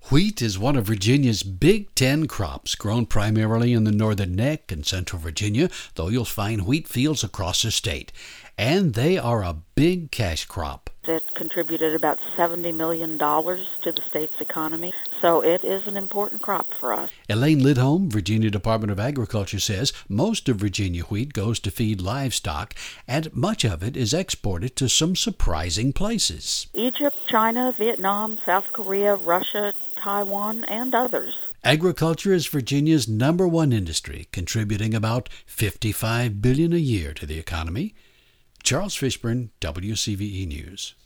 Wheat is one of Virginia's Big Ten crops, grown primarily in the northern neck and central Virginia, though you'll find wheat fields across the state. And they are a big cash crop. It contributed about $70 million to the state's economy, so it is an important crop for us. Elaine Lidholm, Virginia Department of Agriculture, says most of Virginia wheat goes to feed livestock, and much of it is exported to some surprising places. Egypt, China, Vietnam, South Korea, Russia, Taiwan, and others. Agriculture is Virginia's number one industry, contributing about $55 billion a year to the economy. Charles Fishburne, WCVE News.